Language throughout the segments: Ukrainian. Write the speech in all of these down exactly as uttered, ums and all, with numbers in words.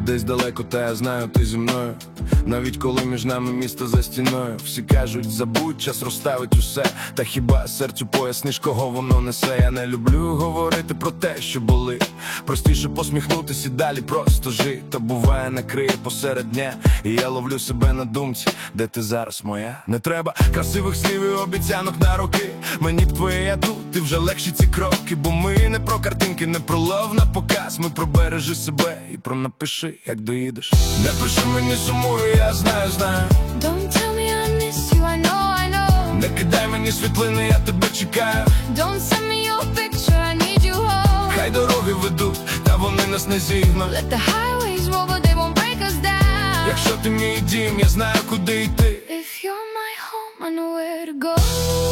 десь далеко, та я знаю, ти зі мною. Навіть коли між нами місто за стіною. Всі кажуть, забудь, час розставить усе. Та хіба серцю поясниш, кого воно несе? Я не люблю говорити про те, що болить. Простіше посміхнутися і далі просто жить. Та буває, накриє посеред дня, і я ловлю себе на думці, де ти зараз моя. Не треба красивих слів і обіцянок на роки. Мені б твоє я тут, ти вже легші ці кроки. Бо ми не про картинки, не про лов на показ. Ми про бережи себе і про напиши, як доїдеш. Не пиши мені, сумую, я знаю, знаю. Don't tell me I miss you, I know, I know. Не кидай мені світлини, я тебе чекаю. Don't send me your picture, I need you home. Хай дороги ведуть, та вони нас не зігнуть. Let the highways roll, but they won't break us down. Якщо ти мій дім, я знаю, куди йти. If you're my home, I know where to go.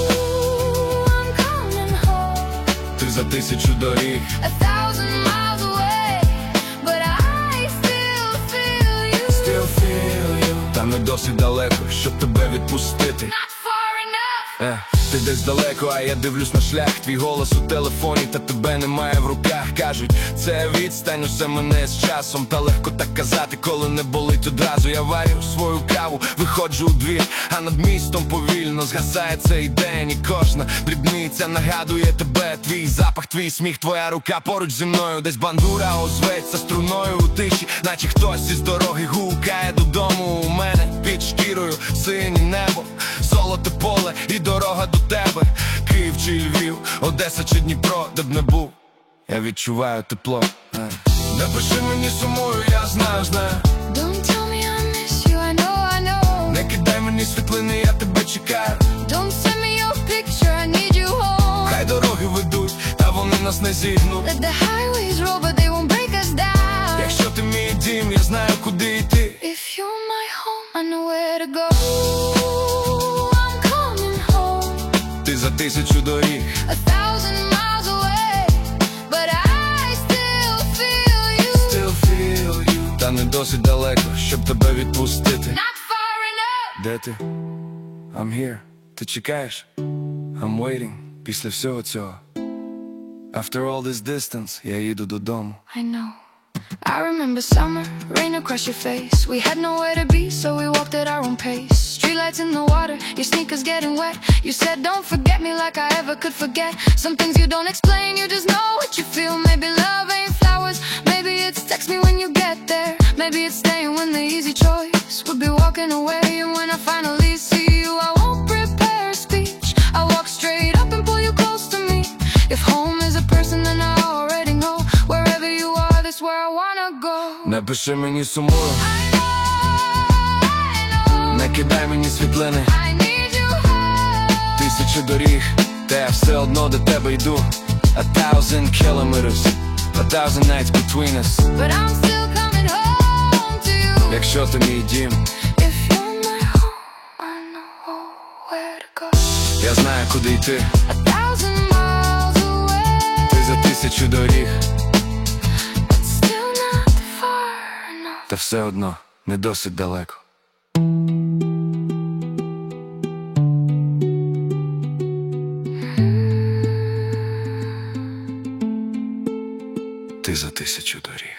I'm coming home. Ти за тисячу доріг, A thousand miles away, but I still feel you. still feel you. Та не досить далеко, щоб тебе відпустити. Not far enough. Е, ти десь далеко, а я дивлюсь на шлях. Твій голос у телефоні, та тебе немає в руках. Кажуть, це відстань, усе мене з часом. Та легко так казати, коли не болить одразу. Я варю свою каву, виходжу у двір, а над містом повільно згасає цей день. І кожна дрібниця нагадує тебе. Твій запах, твій сміх, твоя рука поруч зі мною. Десь бандура озветься струною у тиші, наче хтось із дороги гукає додому. У мене під шкірою синє небо, золоте поле і дорога до тебе. Київ чи Львів, Одеса чи Дніпро, де б не був, я відчуваю тепло. Не пиши мені, сумую, я знаю, знаю. Don't tell me I miss you, I know, I know. Не кидай мені світлини, я тебе чекаю. Don't send me your picture, I need you home. Хай дороги ведуть, та вони нас не зігнуть. Let the highways roll, but they won't break us down. Якщо ти мій дім, я знаю, куди йти. If you're my home, I know where to go. I'm coming home. Ти за тисячу доріг, A thousand miles away, but I still feel you. still feel you. Та не досить далеко, щоб тебе відпустити. Not far enough. Де ти? I'm here. Ти чекаєш? I'm waiting. Після всього цього, after all this distance, я їду додому. I know. I remember summer, rain across your face. We had nowhere to be, so we walked at our own pace. Streetlights in the water, your sneakers getting wet. You said don't forget me like I ever could forget. Some things you don't explain, you just know what you feel. Maybe love ain't flowers, maybe it's text me when you get there. Maybe it's staying when the easy choice would be walking away. And when I finally see you, I won't prepare a speech. I'll walk straight up and pull you close to me. If home is a person, then I already know. Wherever you are, that's where I wanna go. Не пиши мені, сумую, I know, I know. не кидай мені світлини. I need you home. Тисячі доріг, та я все одно до тебе йду. A thousand kilometers, a thousand nights between us. But I'm still coming home to you. Якщо ти мій дім, If you're my home, I know where to go. я знаю, куди йти. A thousand miles away, Ти за тисячу доріг, but still not far enough. та все одно не досить далеко. Ти за тисячу доріг.